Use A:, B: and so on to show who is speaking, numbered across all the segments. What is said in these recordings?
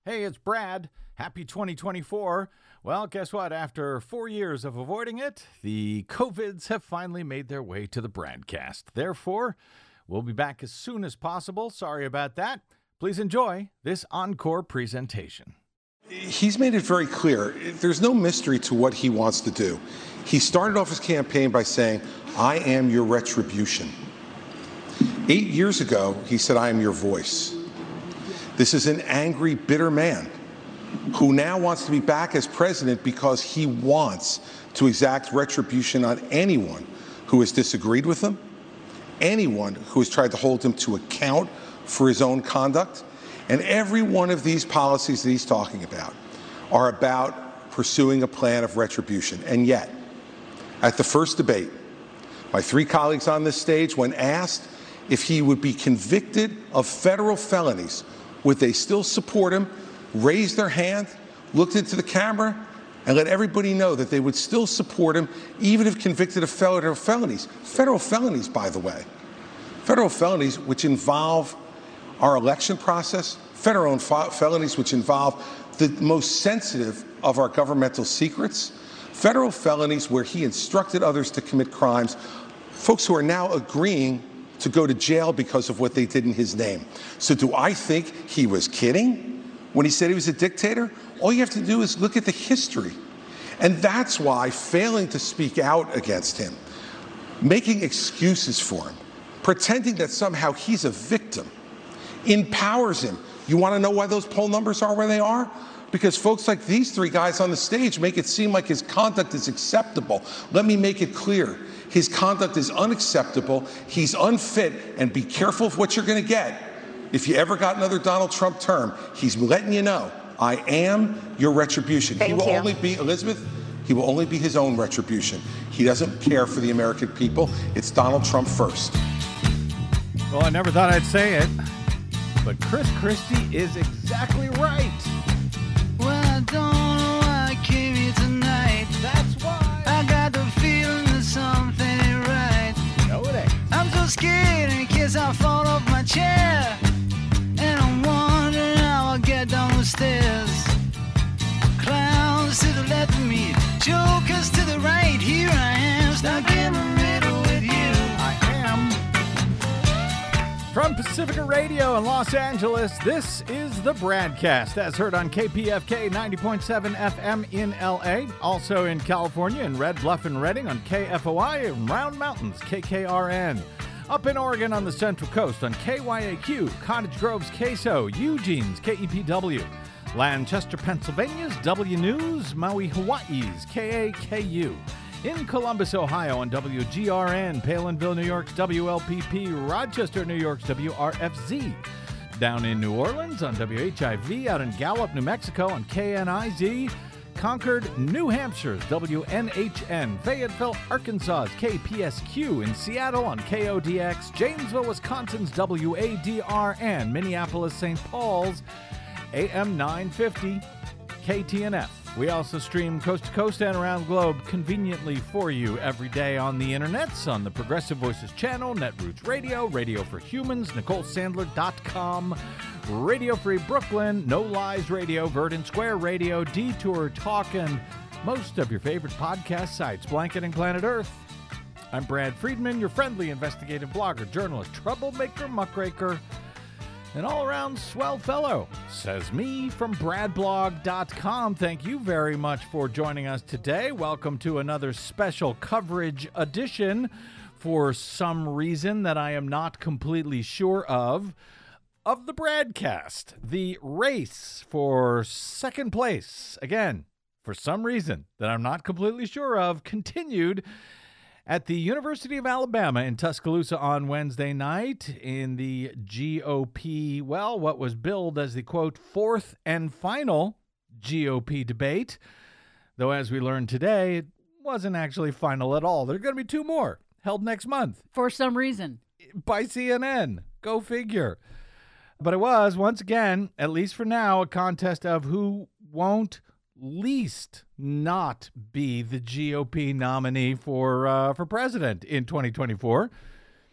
A: Hey, it's Brad. Happy 2024. Well, guess what? After 4 years of avoiding it, the COVIDs have finally made their way to the Bradcast. Therefore, we'll be back as soon as possible. Sorry about that. Please enjoy this encore presentation.
B: He's made it very clear. There's no mystery to what he wants to do. He started off his campaign by saying, "I am your retribution." 8 years ago, he said, "I am your voice." This is an angry, bitter man who now wants to be back as president because he wants to exact retribution on anyone who has disagreed with him, anyone who has tried to hold him to account for his own conduct. And every one of these policies that he's talking about are about pursuing a plan of retribution. And yet, at the first debate, my three colleagues on this stage, when asked if he would be convicted of federal felonies, would they still support him, raised their hand, looked into the camera, and let everybody know that they would still support him even if convicted of federal felonies. Federal felonies, by the way. Federal felonies which involve our election process, federal felonies which involve the most sensitive of our governmental secrets, federal felonies where he instructed others to commit crimes, folks who are now agreeing to go to jail because of what they did in his name. So do I think he was kidding when he said he was a dictator? All you have to do is look at the history. And that's why failing to speak out against him, making excuses for him, pretending that somehow he's a victim, empowers him. You want to know why those poll numbers are where they are? Because folks like these three guys on the stage make it seem like his conduct is acceptable. Let me make it clear. His conduct is unacceptable. He's unfit, and be careful of what you're going to get. If you ever got another Donald Trump term, he's letting you know, I am your retribution.
C: Thank you.
B: Only be, Elizabeth, he will only be his own retribution. He doesn't care for the American people. It's Donald Trump first.
A: Well, I never thought I'd say it, but Chris Christie is exactly right.
D: Well, I don't know why I came here tonight.
A: That's why.
D: I got the feeling that something ain't right.
A: No, it ain't.
D: I'm so scared in case I fall off my chair. And I'm wondering how I'll get down the stairs. Clowns to the left of me, jokers to the right. Here I am, stuck in the middle with you.
A: I am. From Pacifica Radio in Los Angeles, this is the Bradcast, as heard on KPFK 90.7 FM in LA, also in California in Red Bluff and Redding on KFOI and Round Mountains, KKRN. Up in Oregon on the Central Coast on KYAQ, Cottage Grove's KSO, Eugene's KEPW, Lancaster, Pennsylvania's W News, Maui, Hawaii's KAKU. In Columbus, Ohio on WGRN, Palinville, New York's WLPP, Rochester, New York's WRFZ. Down in New Orleans on WHIV, out in Gallup, New Mexico on KNIZ. Concord, New Hampshire's WNHN, Fayetteville, Arkansas's KPSQ, in Seattle on KODX, Janesville, Wisconsin's WADRN, Minneapolis, St. Paul's AM 950, KTNF. We also stream coast to coast and around the globe conveniently for you every day on the internets, on the Progressive Voices channel, Netroots Radio, Radio for Humans, NicoleSandler.com, Radio Free Brooklyn, No Lies Radio, Verdant Square Radio, Detour Talk, and most of your favorite podcast sites, Blanket and Planet Earth. I'm Brad Friedman, your friendly investigative blogger, journalist, troublemaker, muckraker, an all-around swell fellow, says me from bradblog.com. Thank you very much for joining us today. Welcome to another special coverage edition, for some reason that I am not completely sure of the Bradcast. The race for second place, again, for some reason that I'm not completely sure of, continued at the University of Alabama in Tuscaloosa on Wednesday night in the GOP, well, what was billed as the, quote, fourth and final GOP debate. Though, as we learned today, it wasn't actually final at all. There are going to be two more held next month.
E: For some reason.
A: By CNN. Go figure. But it was, once again, at least for now, a contest of who won't least not be the GOP nominee for president in 2024.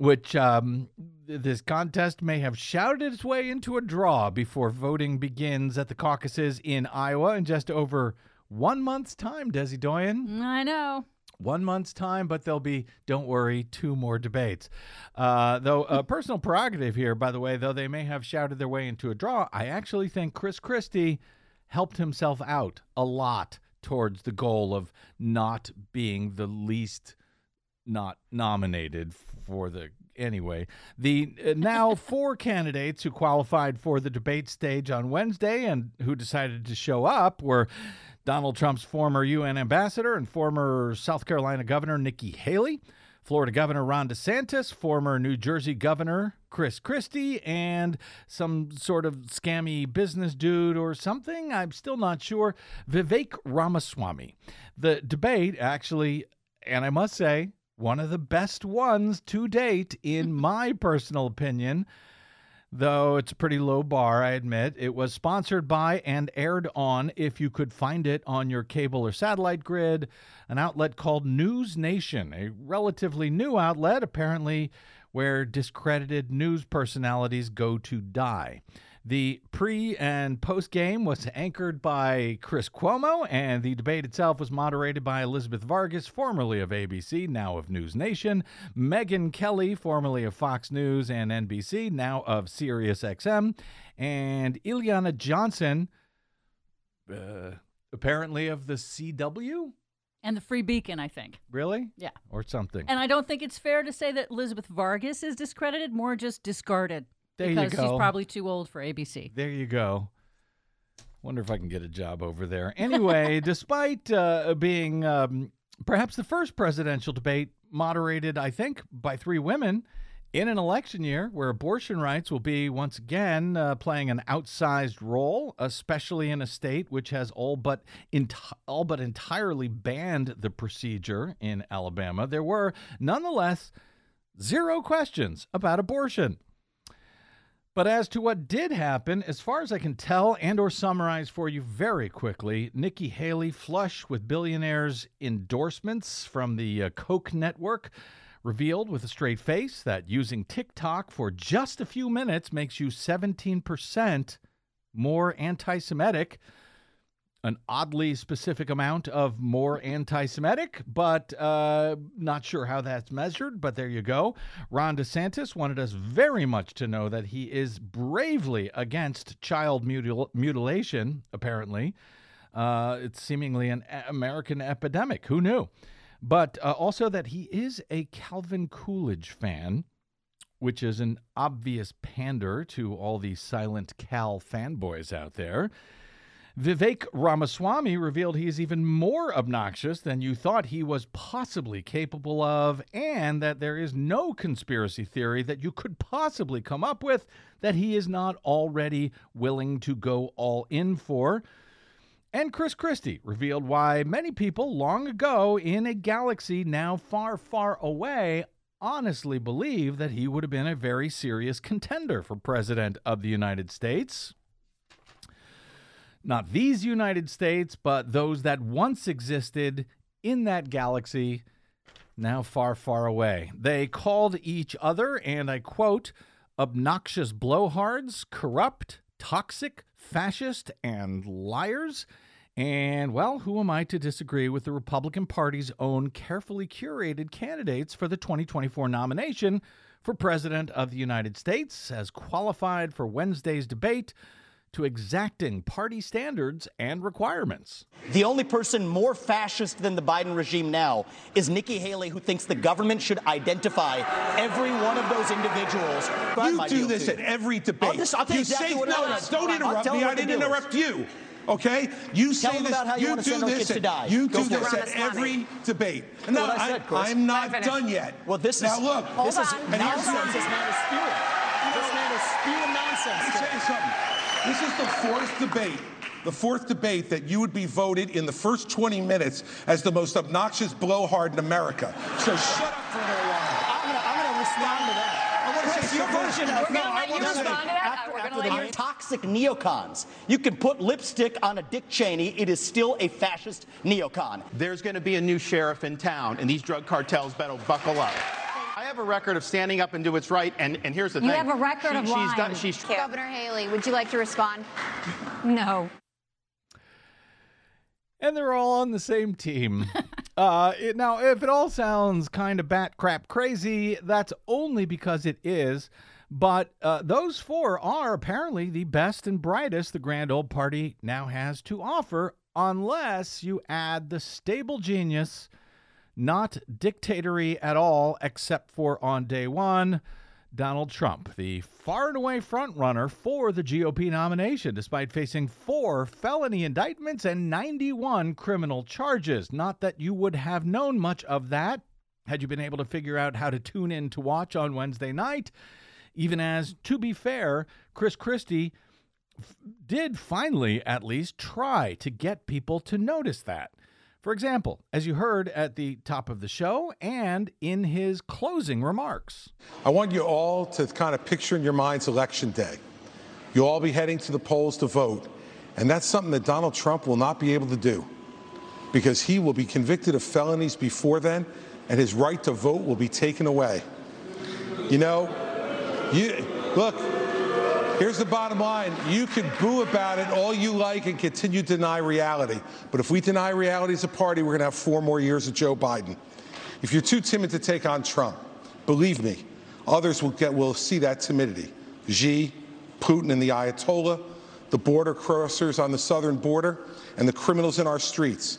A: which this contest may have shouted its way into a draw before voting begins at the caucuses in Iowa in just over 1 month's time, Desi Doyen.
C: I know.
A: 1 month's time, but there'll be, don't worry, 2 more debates. Though a personal prerogative here, by the way, though they may have shouted their way into a draw, I actually think Chris Christie helped himself out a lot towards the goal of not being the least not nominated for the... Anyway, the now 4 candidates who qualified for the debate stage on Wednesday and who decided to show up were Donald Trump's former UN ambassador and former South Carolina Governor Nikki Haley, Florida Governor Ron DeSantis, former New Jersey Governor Chris Christie, and some sort of scammy business dude or something, I'm still not sure, Vivek Ramaswamy. The debate actually, and I must say, one of the best ones to date, in my personal opinion, though it's a pretty low bar, I admit. It was sponsored by and aired on, if you could find it on your cable or satellite grid, an outlet called News Nation, a relatively new outlet, apparently, where discredited news personalities go to die. The pre- and post-game was anchored by Chris Cuomo, and the debate itself was moderated by Elizabeth Vargas, formerly of ABC, now of News Nation, Megyn Kelly, formerly of Fox News and NBC, now of SiriusXM, and Ileana Johnson, apparently of the CW?
C: And the Free Beacon, I think.
A: Really?
C: Yeah.
A: Or something.
C: And I don't think it's fair to say that Elizabeth Vargas is discredited, more just discarded.
A: There you go.
C: Because she's probably too old for ABC.
A: There you go. Wonder if I can get a job over there. Anyway, despite being perhaps the first presidential debate moderated, I think, by 3 women in an election year where abortion rights will be once again playing an outsized role, especially in a state which has all but entirely banned the procedure in Alabama, there were nonetheless 0 questions about abortion. But as to what did happen, as far as I can tell and or summarize for you very quickly, Nikki Haley, flush with billionaires' endorsements from the Koch network, revealed with a straight face that using TikTok for just a few minutes makes you 17% more anti-Semitic. An oddly specific amount of more anti-Semitic, but not sure how that's measured, but there you go. Ron DeSantis wanted us very much to know that he is bravely against child mutilation, apparently. It's seemingly an American epidemic. Who knew? But also that he is a Calvin Coolidge fan, which is an obvious pander to all the silent Cal fanboys out there. Vivek Ramaswamy revealed he is even more obnoxious than you thought he was possibly capable of, and that there is no conspiracy theory that you could possibly come up with that he is not already willing to go all in for. And Chris Christie revealed why many people long ago in a galaxy now far, far away honestly believe that he would have been a very serious contender for president of the United States. Not these United States, but those that once existed in that galaxy, now far, far away. They called each other, and I quote, obnoxious blowhards, corrupt, toxic, fascist, and liars. And, well, who am I to disagree with the Republican Party's own carefully curated candidates for the 2024 nomination for President of the United States, as qualified for Wednesday's debate, to exacting party standards and requirements.
E: The only person more fascist than the Biden regime now is Nikki Haley, who thinks the government should identify every one of those individuals.
B: You do this at every debate.
E: I'll tell you exactly what it is.
B: Don't interrupt me. I didn't interrupt you. Okay? You say this. You do this. You do this at every debate. No, I'm not done yet.
E: Well, this is
B: now look.
E: This is nonsense. This man is spewing. This man is spewing nonsense.
B: Let me tell you something. This is the fourth debate that you would be voted in the first 20 minutes as the most obnoxious blowhard in America. So shut up for a little while.
E: I'm going to respond to that.
B: I want to say
E: your version of
F: We're going to let you respond to that. We're going to let you.
E: Toxic neocons. You can put lipstick on a Dick Cheney. It is still a fascist neocon.
G: There's going to be a new sheriff in town, and these drug cartels better buckle up.
E: I
G: have a record of standing up and do what's right, and here's the thing.
F: You have a record of lying.
H: Governor Haley, would you like to respond?
C: No.
A: And they're all on the same team. Now, if it all sounds kind of bat crap crazy, that's only because it is. But those four are apparently the best and brightest the grand old party now has to offer, unless you add the stable genius, not dictatory at all, except for on day one, Donald Trump, the far and away front runner for the GOP nomination, despite facing 4 felony indictments and 91 criminal charges. Not that you would have known much of that had you been able to figure out how to tune in to watch on Wednesday night, even as, to be fair, Chris Christie did finally at least try to get people to notice that. For example, as you heard at the top of the show and in his closing remarks.
B: I want you all to kind of picture in your minds Election Day. You'll all be heading to the polls to vote, and that's something that Donald Trump will not be able to do because he will be convicted of felonies before then, and his right to vote will be taken away. You know, look, here's the bottom line. You can boo about it all you like and continue to deny reality. But if we deny reality as a party, we're going to have 4 more years of Joe Biden. If you're too timid to take on Trump, believe me, others will see that timidity. Xi, Putin, and the Ayatollah, the border crossers on the southern border, and the criminals in our streets.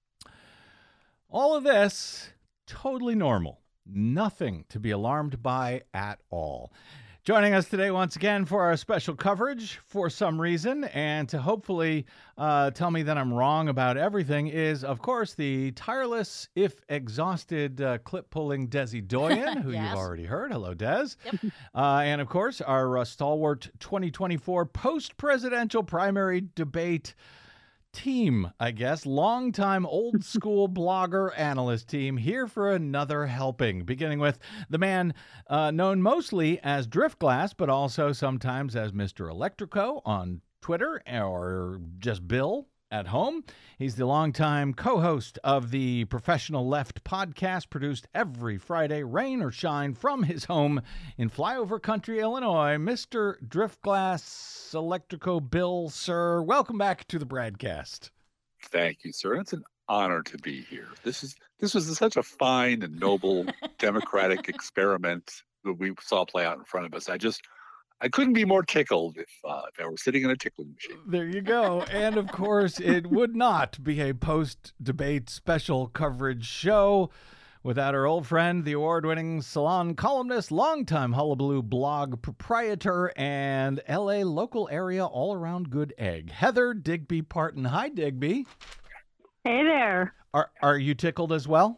A: All of this, totally normal. Nothing to be alarmed by at all. Joining us today once again for our special coverage for some reason, and to hopefully tell me that I'm wrong about everything, is, of course, the tireless, if exhausted, clip-pulling Desi Doyen, who
C: Yes.
A: you've already heard. Hello, Des.
C: Yep.
A: And, of course, our stalwart 2024 post-presidential primary debate team, I guess, longtime old school blogger analyst team, here for another helping, beginning with the man known mostly as Driftglass, but also sometimes as Mr. Electrico on Twitter, or just Bill at home. He's the longtime co-host of the Professional Left podcast, produced every Friday, rain or shine, from his home in flyover country, Illinois. Mr. Driftglass Electrico Bill, sir, welcome back to the Bradcast.
I: Thank you, sir. It's an honor to be here. This was such a fine and noble democratic experiment that we saw play out in front of us. I couldn't be more tickled if I were sitting in a tickling machine.
A: There you go. And of course, it would not be a post-debate special coverage show without our old friend, the award-winning Salon columnist, longtime Hullabaloo blog proprietor, and LA local area all-around good egg, Heather Digby Parton. Hi, Digby.
J: Hey there.
A: Are you tickled as well?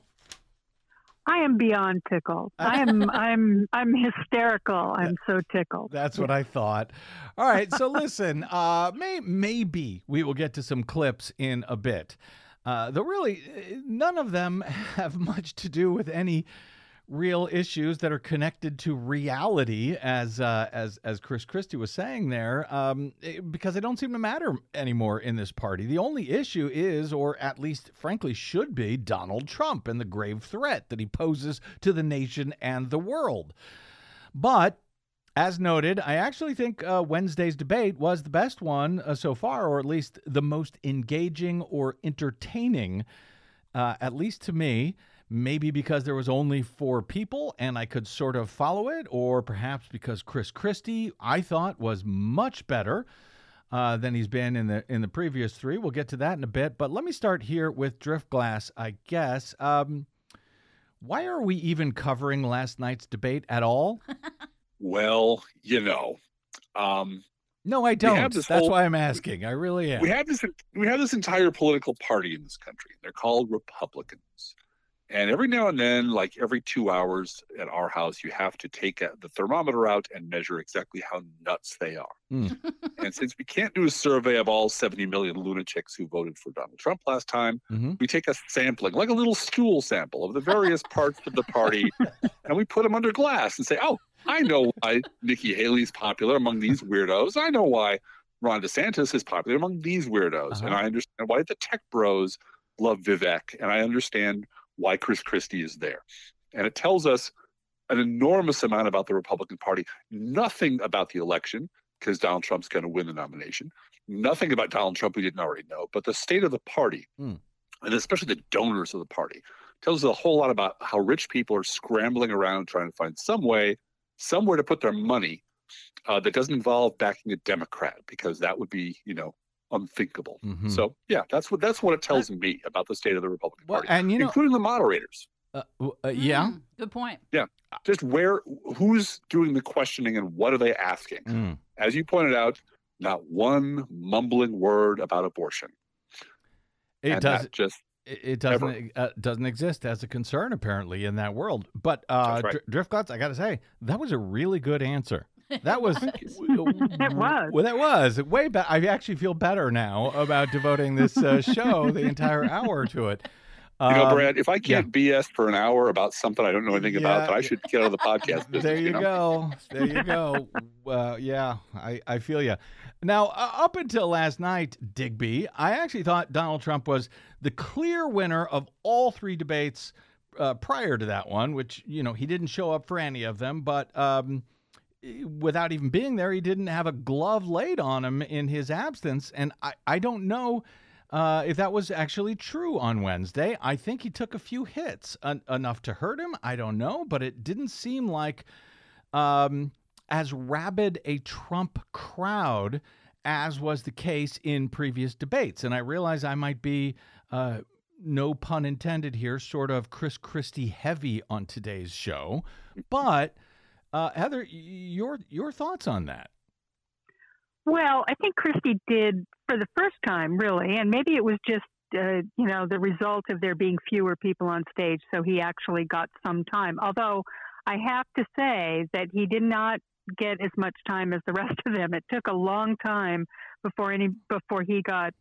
J: I am beyond tickled. I'm hysterical. I'm so tickled.
A: That's what I thought. All right, so listen, maybe we will get to some clips in a bit. Though really, none of them have much to do with any real issues that are connected to reality, as Chris Christie was saying there, because they don't seem to matter anymore in this party. The only issue is, or at least frankly should be, Donald Trump and the grave threat that he poses to the nation and the world. But as noted, I actually think Wednesday's debate was the best one so far, or at least the most engaging or entertaining, at least to me. Maybe because there was only 4 people and I could sort of follow it, or perhaps because Chris Christie, I thought, was much better than he's been in the previous 3. We'll get to that in a bit, but let me start here with Driftglass, I guess. Why are we even covering last night's debate at all?
I: Well,
A: No, I don't. That's why I'm asking. I really am.
I: We have this entire political party in this country. They're called Republicans. And every now and then, like every 2 hours at our house, you have to take the thermometer out and measure exactly how nuts they are. And since we can't do a survey of all 70 million lunatics who voted for Donald Trump last time, we take a sampling, like a little stool sample of the various parts of the party, and we put them under glass and say, oh, I know why Nikki Haley's popular among these weirdos. I know why Ron DeSantis is popular among these weirdos. And I understand why the tech bros love Vivek. And I understand why Chris Christie is there. And it tells us an enormous amount about the Republican Party, nothing about the election, because Donald Trump's going to win the nomination, nothing about Donald Trump we didn't already know, but the state of the party, and especially the donors of the party, tells us a whole lot about how rich people are scrambling around trying to find somewhere to put their money that doesn't involve backing a Democrat, because that would be, unthinkable. So that's what it tells me about the state of the Republican Party, and including the moderators.
C: Good point.
I: Yeah, just who's doing the questioning and what are they asking? As you pointed out, not one mumbling word about abortion.
A: It doesn't exist as a concern apparently in that world. But right. Driftglass, I got to say, that was a really good answer. That was that was way better. I actually feel better now about devoting this show the entire hour to it.
I: Brad, if I can't BS for an hour about something I don't know anything about, then I should get out of the podcast business.
A: There you go. There you go. I feel you. Now, up until last night, Digby, I actually thought Donald Trump was the clear winner of all three debates prior to that one, which, he didn't show up for any of them, but without even being there, he didn't have a glove laid on him in his absence. And I don't know if that was actually true on Wednesday. I think he took a few hits, enough to hurt him. I don't know, but it didn't seem like as rabid a Trump crowd as was the case in previous debates. And I realize I might be, no pun intended here, sort of Chris Christie heavy on today's show. But Heather, your thoughts on that?
J: Well, I think Christie did for the first time, really, and maybe it was just, the result of there being fewer people on stage, so he actually got some time. Although I have to say that he did not get as much time as the rest of them. It took a long time before he got,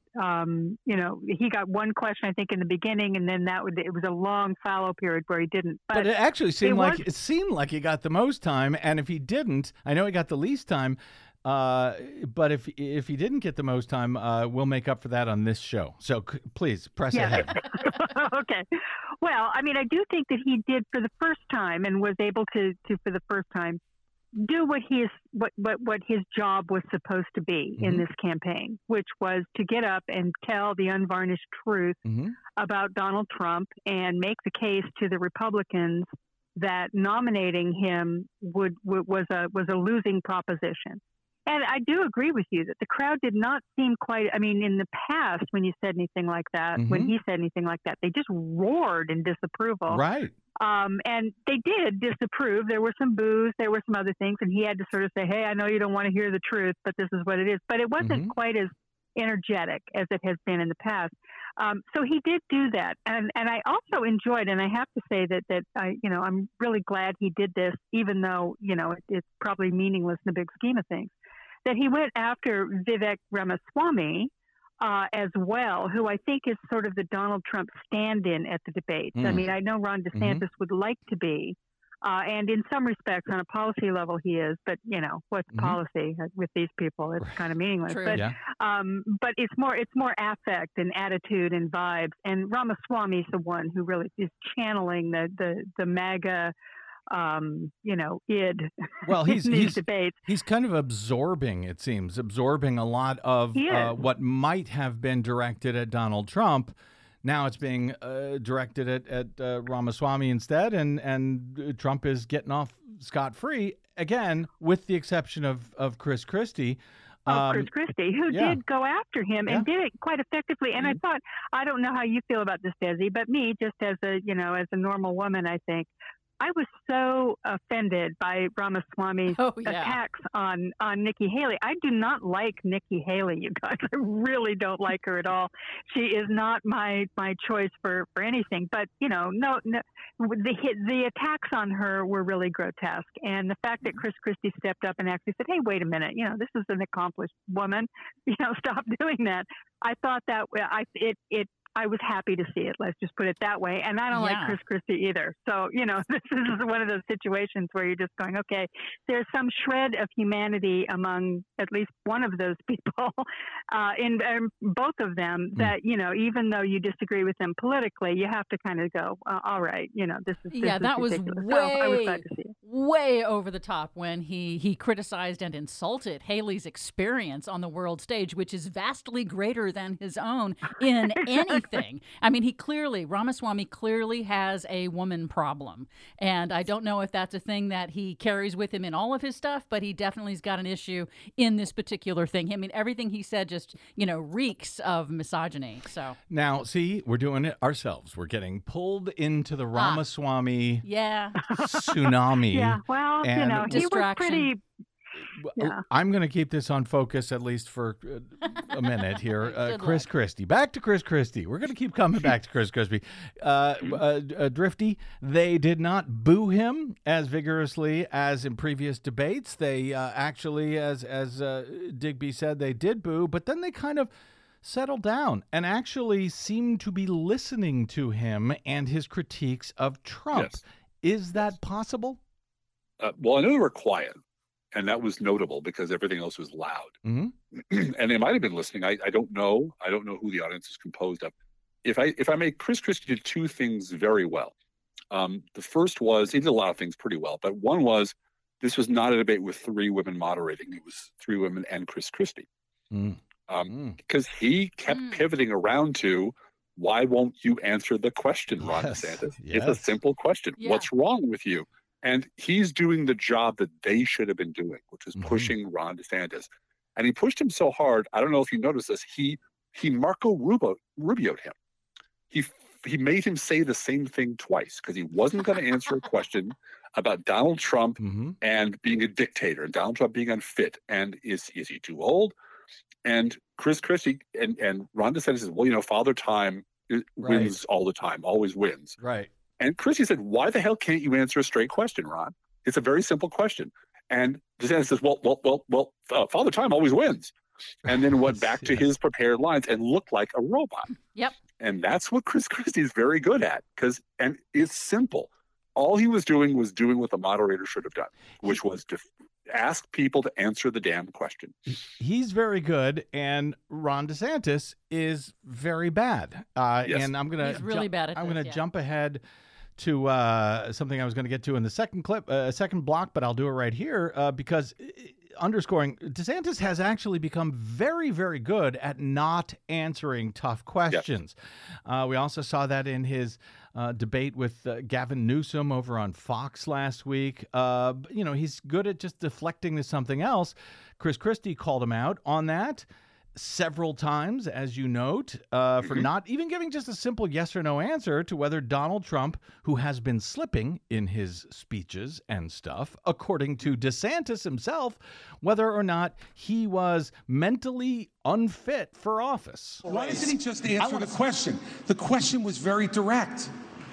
J: he got one question, I think, in the beginning, and then it was a long fallow period where he didn't. But
A: it actually seemed like he got the most time, and if he didn't, I know he got the least time. But if he didn't get the most time, we'll make up for that on this show. So please press ahead.
J: Okay. Well, I mean, I do think that he did for the first time and was able to for the first time do what his job was supposed to be in this campaign, which was to get up and tell the unvarnished truth about Donald Trump and make the case to the Republicans that nominating him was a losing proposition. And I do agree with you that the crowd did not seem quite, I mean, in the past, when you said anything like that, when he said anything like that, they just roared in disapproval.
A: Right.
J: And they did disapprove. There were some boos, there were some other things, and he had to sort of say, hey, I know you don't want to hear the truth, but this is what it is. But it wasn't quite as energetic as it has been in the past. So he did do that. And I also enjoyed, and I have to say that I'm really glad he did this, even though, it's probably meaningless in the big scheme of things, that he went after Vivek Ramaswamy as well, who I think is sort of the Donald Trump stand-in at the debates. I mean, I know Ron DeSantis would like to be, and in some respects on a policy level he is, but what's policy with these people? It's kind of meaningless.
C: True.
J: But it's more affect and attitude and vibes. And Ramaswamy's the one who really is channeling the MAGA id.
A: Well,
J: he's debates.
A: He's kind of absorbing a lot of what might have been directed at Donald Trump. Now it's being directed at Ramaswamy instead, and Trump is getting off scot-free, again, with the exception of Chris Christie.
J: Chris Christie, who did go after him and did it quite effectively. And I thought, I don't know how you feel about this, Desi, but me, just as a normal woman, I think, I was so offended by Ramaswamy's attacks on Nikki Haley. I do not like Nikki Haley, you guys. I really don't like her at all. She is not my choice for anything. But, no, the attacks on her were really grotesque. And the fact that Chris Christie stepped up and actually said, hey, wait a minute, this is an accomplished woman. Stop doing that. I thought that I was happy to see it. Let's just put it that way. And I don't like Chris Christie either. So, this is one of those situations where you're just going, okay, there's some shred of humanity among at least one of those people, in both of them that, even though you disagree with them politically, you have to kind of go, all right, this is
C: that was
J: ridiculous.
C: way,
J: so I was glad to see it.
C: way over the top when he criticized and insulted Haley's experience on the world stage, which is vastly greater than his own in anything. I mean, Ramaswamy clearly has a woman problem. And I don't know if that's a thing that he carries with him in all of his stuff, but he definitely has got an issue in this particular thing. I mean, everything he said just, reeks of misogyny. So
A: now, see, we're doing it ourselves. We're getting pulled into the Ramaswamy tsunami.
J: Yeah, well, he was pretty.
A: Yeah. I'm going to keep this on focus at least for a minute here. Chris Christie. Back to Chris Christie. We're going to keep coming back to Chris Christie. Drifty, they did not boo him as vigorously as in previous debates. They actually, as Digby said, they did boo, but then they kind of settled down and actually seemed to be listening to him and his critiques of Trump.
I: Yes.
A: Is that possible?
I: Well, I know they were quiet, and that was notable because everything else was loud.
A: Mm-hmm.
I: And they might have been listening. I don't know. I don't know who the audience is composed of. If I may, Chris Christie did two things very well. The first was, he did a lot of things pretty well, but one was, this was not a debate with three women moderating. It was three women and Chris Christie. Because he kept pivoting around to, why won't you answer the question, Ron DeSantis? It's a simple question. Yeah. What's wrong with you? And he's doing the job that they should have been doing, which is pushing Ron DeSantis. And he pushed him so hard, I don't know if you noticed this, he Marco Rubio'd him. He made him say the same thing twice because he wasn't going to answer a question about Donald Trump and being a dictator, and Donald Trump being unfit, and is he too old? And Chris Christie and Ron DeSantis says, well, Father Time wins all the time, always wins.
A: Right.
I: And Christie said, why the hell can't you answer a straight question, Ron? It's a very simple question. And DeSantis says, well, Father Time always wins. And then went back to his prepared lines and looked like a robot.
C: Yep.
I: And that's what Chris Christie is very good at. And it's simple. All he was doing what the moderator should have done, which was to ask people to answer the damn question.
A: He's very good, and Ron DeSantis is very bad.
I: Yes.
A: And I'm gonna
C: really bad at
A: I'm
C: this,
A: gonna jump ahead to something I was going to get to in the second clip, second block, but I'll do it right here because underscoring DeSantis has actually become very, very good at not answering tough questions. Yes. We also saw that in his debate with Gavin Newsom over on Fox last week. He's good at just deflecting to something else. Chris Christie called him out on that several times, as you note, for not even giving just a simple yes or no answer to whether Donald Trump, who has been slipping in his speeches and stuff, according to DeSantis himself, whether or not he was mentally unfit for office.
B: Why doesn't he just answer the question? The question was very direct.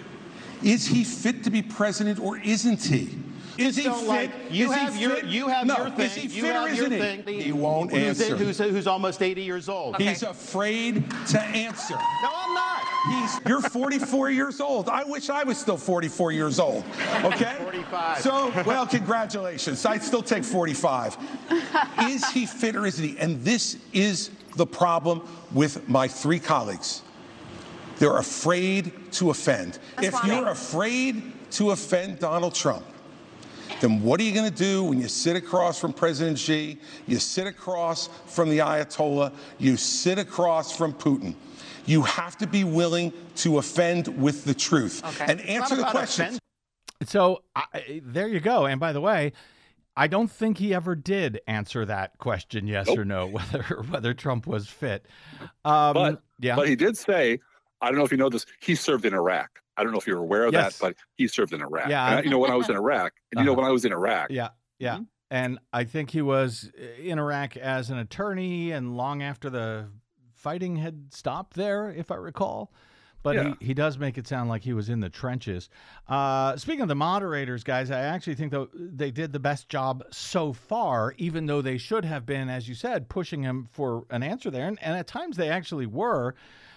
B: Is he fit to be president or isn't he? Is he fit?
E: You have your thing.
B: Is he fit or isn't he? He won't answer.
E: Who's almost 80 years old.
B: Okay. He's afraid to answer.
E: No, I'm not.
B: You're 44 years old. I wish I was still 44 years old. Okay?
E: 45.
B: So, well, congratulations. I'd still take 45. Is he fit or isn't he? And this is the problem with my three colleagues. They're afraid to offend. If you're afraid to offend Donald Trump, then what are you going to do when you sit across from President Xi, you sit across from the Ayatollah, you sit across from Putin? You have to be willing to offend with the truth and answer the questions.
A: So there you go. And by the way, I don't think he ever did answer that question, yes or no, whether Trump was fit.
I: But he did say, I don't know if you know this, he served in Iraq. I don't know if you're aware of that, but he served in Iraq.
A: Yeah.
I: And when I was in Iraq, and when I was in Iraq.
A: Yeah. Mm-hmm. And I think he was in Iraq as an attorney and long after the fighting had stopped there, if I recall. But he does make it sound like he was in the trenches. Speaking of the moderators, guys, I actually think they did the best job so far, even though they should have been, as you said, pushing him for an answer there. And at times they actually were.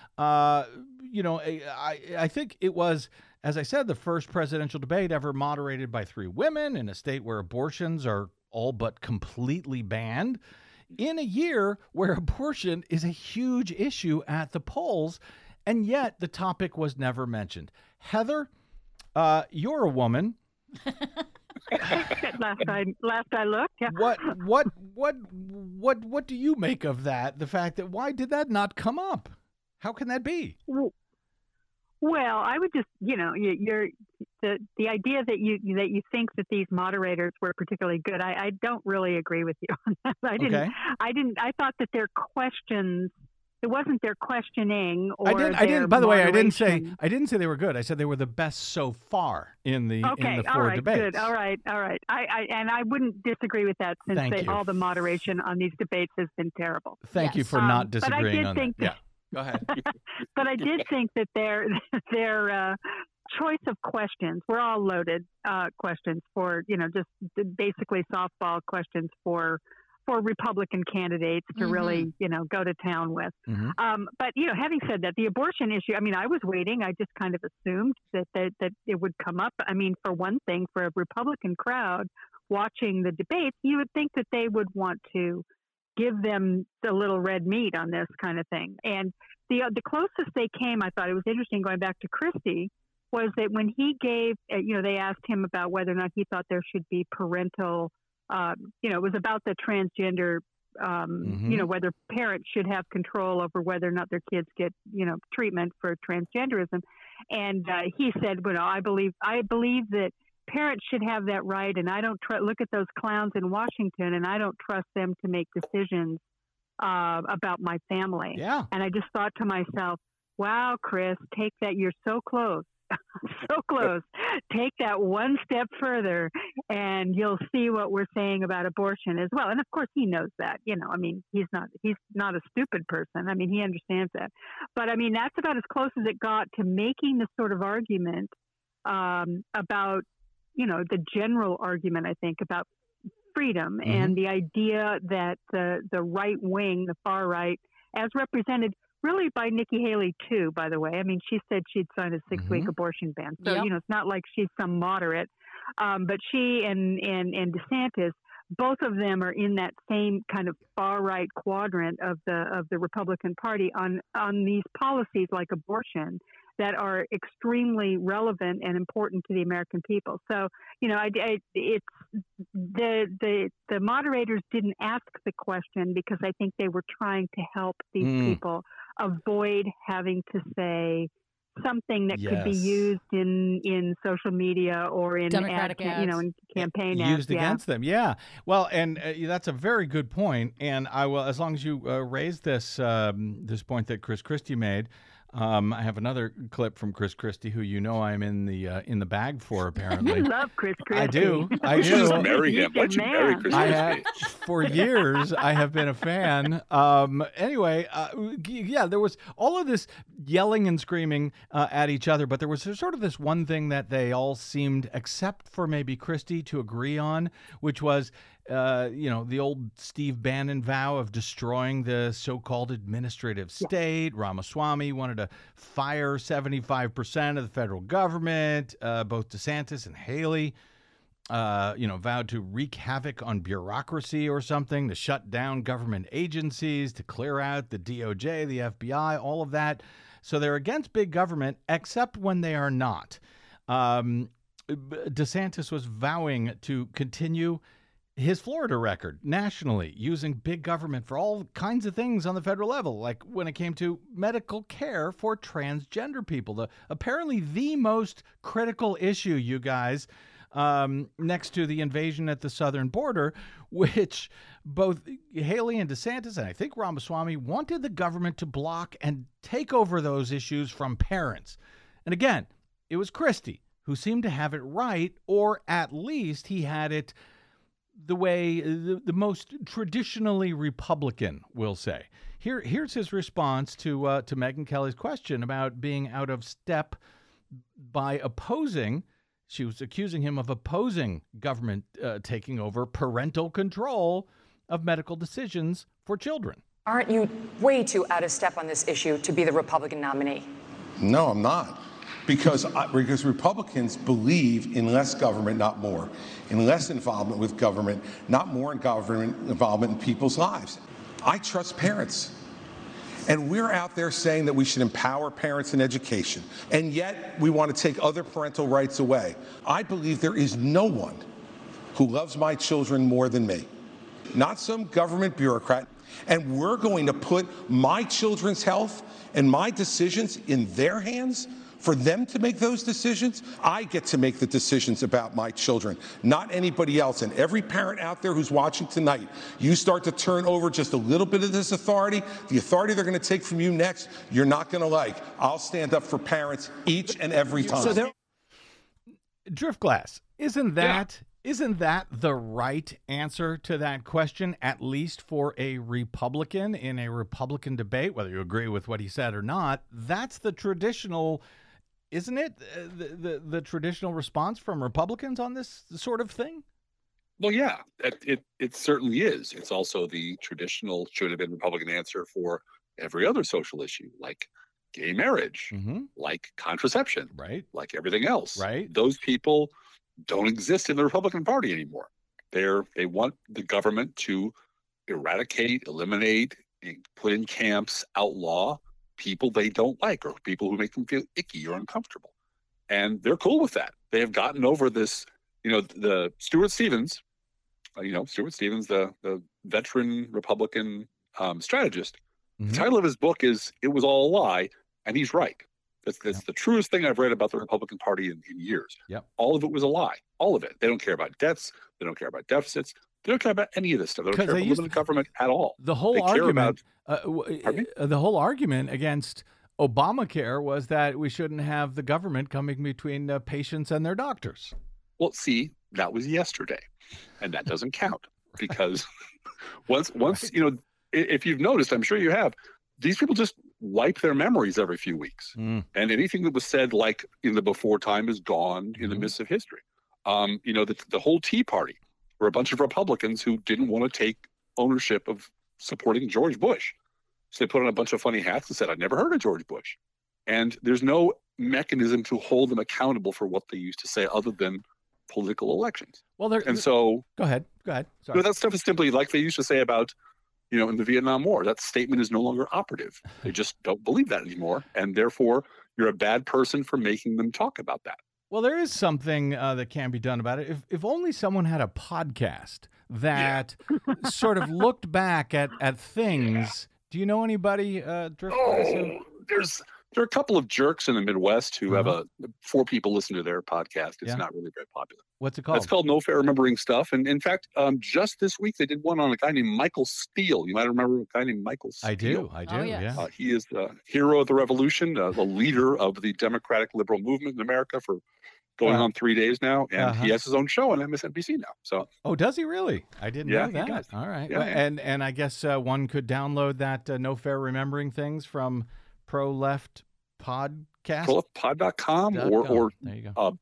A: I think it was, as I said, the first presidential debate ever moderated by three women in a state where abortions are all but completely banned, in a year where abortion is a huge issue at the polls, and yet the topic was never mentioned. Heather, you're a woman.
J: last I looked. Yeah.
A: What do you make of that? The fact that why did that not come up? How can that be?
J: Well, I would just, you're the idea that you think that these moderators were particularly good. I don't really agree with you on that. I thought that their questions. It wasn't their questioning or
A: I didn't. By the way, I didn't say they were good. I said they were the best so far in the four debates.
J: Good. All right. I wouldn't disagree with that since all the moderation on these debates has been terrible.
A: Thank you for not disagreeing on that. Yeah. Go ahead.
J: But I did think that their choice of questions were all loaded questions for, just basically softball questions for Republican candidates to really, go to town with. Mm-hmm. But, having said that, the abortion issue, I was waiting. I just kind of assumed that it would come up. For one thing, for a Republican crowd watching the debates, you would think that they would want to give them the little red meat on this kind of thing. And the closest they came, I thought it was interesting going back to Christie, was that when he gave, they asked him about whether or not he thought there should be parental, it was about the transgender, whether parents should have control over whether or not their kids get, treatment for transgenderism. And he said, I believe that parents should have that right, and I don't look at those clowns in Washington, and I don't trust them to make decisions about my family.
A: Yeah.
J: And I just thought to myself, wow, Chris, take that. You're so close. So close. Take that one step further, and you'll see what we're saying about abortion as well. And of course, he knows that. He's not a stupid person. He understands that. But that's about as close as it got to making the sort of argument about, the general argument, I think, about freedom and the idea that the right wing, the far right, as represented really by Nikki Haley too, by the way. She said she'd sign a 6-week abortion ban. So, it's not like she's some moderate. But she and DeSantis, both of them are in that same kind of far right quadrant of the Republican Party on these policies like abortion that are extremely relevant and important to the American people. So, it's the moderators didn't ask the question because I think they were trying to help these people avoid having to say something that could be used in social media or in
C: Democratic ads.
J: In campaign ads.
A: Used against them, yeah. Well, and that's a very good point. And I will, as long as you raise this point that Chris Christie made. I have another clip from Chris Christie, who I'm in the bag for, apparently.
J: You love Chris Christie.
A: I do.
I: Why don't you just marry him? Why don't you marry Chris Christie?
A: For years, I have been a fan. Anyway, there was all of this yelling and screaming at each other, but there was sort of this one thing that they all seemed, except for maybe Christie, to agree on, which was the old Steve Bannon vow of destroying the so-called administrative state. Ramaswamy wanted to fire 75% of the federal government. Both DeSantis and Haley, vowed to wreak havoc on bureaucracy or something, to shut down government agencies, to clear out the DOJ, the FBI, all of that. So they're against big government, except when they are not. DeSantis was vowing to continue his Florida record nationally, using big government for all kinds of things on the federal level, like when it came to medical care for transgender people, apparently the most critical issue, you guys, next to the invasion at the southern border, which both Haley and DeSantis, and I think Ramaswamy, wanted the government to block and take over those issues from parents. And again, it was Christie who seemed to have it right, or at least he had it the way the most traditionally Republican will say. Here's his response to Megyn Kelly's question about being out of step by opposing. She was accusing him of opposing government taking over parental control of medical decisions for children.
F: Aren't you way too out of step on this issue to be the Republican nominee?
B: No, I'm not. Because Republicans believe in less government, not more, in less involvement with government, not more in government involvement in people's lives. I trust parents. And we're out there saying that we should empower parents in education, and yet we want to take other parental rights away. I believe there is no one who loves my children more than me, not some government bureaucrat. And we're going to put my children's health and my decisions in their hands for them to make those decisions. I get to make the decisions about my children, not anybody else. And every parent out there who's watching tonight, you start to turn over just a little bit of this authority, the authority they're going to take from you next, you're not going to like. I'll stand up for parents each and every time.
A: So Driftglass, isn't that the right answer to that question, at least for a Republican in a Republican debate, whether you agree with what he said or not? That's the traditional, isn't it, the traditional response from Republicans on this sort of thing?
I: Well, yeah, it certainly is. It's also the traditional should have been Republican answer for every other social issue, like gay marriage, like contraception,
A: right,
I: like everything else.
A: Right.
I: Those people don't exist in the Republican Party anymore. They want the government to eradicate, eliminate, put in camps, outlaw people they don't like or people who make them feel icky or uncomfortable. And they're cool with that. They have gotten over this, the Stuart Stevens, the veteran Republican strategist. The title of his book is "It Was All a Lie," and he's right. That's the truest thing I've read about the Republican Party in years.
A: Yep.
I: All of it was a lie. All of it. They don't care about debts. They don't care about deficits. They don't care about any of this stuff. They don't care about limited government at all.
A: The whole argument against Obamacare was that we shouldn't have the government coming between patients and their doctors.
I: Well, see, that was yesterday, and that doesn't count because once if you've noticed, I'm sure you have, these people just wipe their memories every few weeks. And anything that was said like in the before time is gone in the midst of history. The whole Tea Party were a bunch of Republicans who didn't want to take ownership of supporting George Bush. So they put on a bunch of funny hats and said, I'd never heard of George Bush. And there's no mechanism to hold them accountable for what they used to say other than political elections.
A: Well,
I: so
A: go ahead.
I: Sorry. That stuff is simply like they used to say about in the Vietnam War. That statement is no longer operative. They just don't believe that anymore. And therefore, you're a bad person for making them talk about that.
A: Well, there is something that can be done about it. If only someone had a podcast that sort of looked back at things. Do you know anybody,
I: There are a couple of jerks in the Midwest who have 4 people listen to their podcast. It's not really very popular.
A: What's it called?
I: It's called No Fair Remembering Stuff. And in fact, just this week, they did one on a guy named Michael Steele. You might remember a guy named Michael Steele.
A: I do.
C: Oh, yes.
A: Yeah.
I: He is the hero of the revolution, the leader of the democratic liberal movement in America for going on 3 days now. And he has his own show on MSNBC now. So.
A: Oh, does he really? I didn't know that.
I: He does.
A: All right.
I: Yeah,
A: well, and I guess one could download that No Fair Remembering Things from Pro-Left Podcast?
I: ProLeftPod.com or
A: there you go.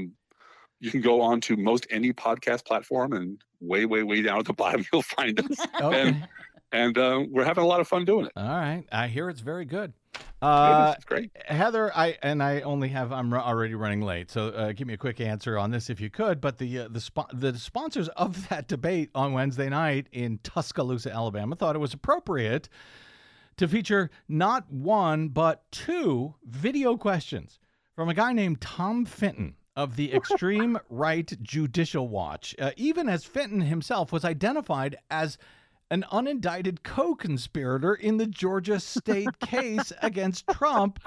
I: You can go on to most any podcast platform and way down at the bottom you'll find us.
A: Okay.
I: And we're having a lot of fun doing it.
A: All right. I hear it's very good.
I: It's great.
A: Heather, I'm already running late, so give me a quick answer on this if you could. But the sponsors of that debate on Wednesday night in Tuscaloosa, Alabama, thought it was appropriate to feature not one, but 2 video questions from a guy named Tom Fitton of the Extreme Right Judicial Watch, even as Fitton himself was identified as an unindicted co-conspirator in the Georgia state case against Trump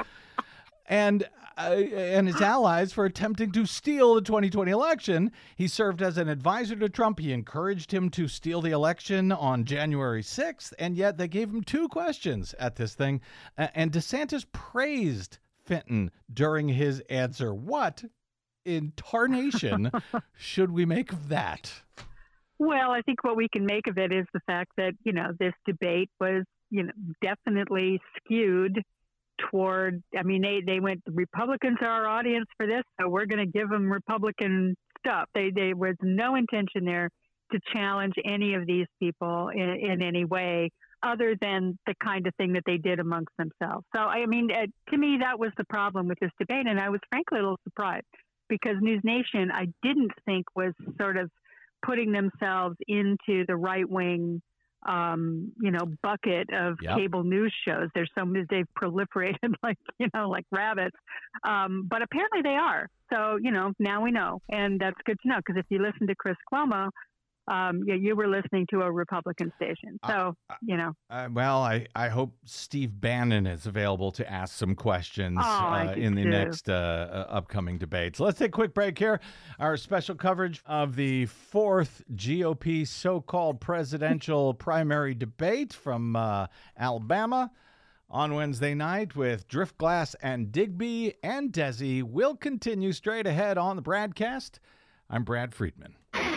A: and his allies for attempting to steal the 2020 election. He served as an advisor to Trump. He encouraged him to steal the election on January 6th, and yet they gave him 2 questions at this thing. And DeSantis praised Fenton during his answer. What in tarnation should we make of that?
J: Well, I think what we can make of it is the fact that, this debate was, definitely skewed toward, they went, the Republicans are our audience for this, so we're going to give them Republican stuff. There was no intention there to challenge any of these people in any way other than the kind of thing that they did amongst themselves. So, to me, that was the problem with this debate, and I was frankly a little surprised because News Nation, I didn't think was sort of putting themselves into the right-wing bucket of cable news shows. There's so many, they've proliferated like rabbits. But apparently they are. So, now we know. And that's good to know, because if you listen to Chris Cuomo, you were listening to a Republican station. So,
A: Well, I hope Steve Bannon is available to ask some questions in the next upcoming debates. Let's take a quick break here. Our special coverage of the fourth GOP so-called presidential primary debate from Alabama on Wednesday night with Driftglass and Digby and Desi will continue straight ahead on the Bradcast. I'm Brad Friedman.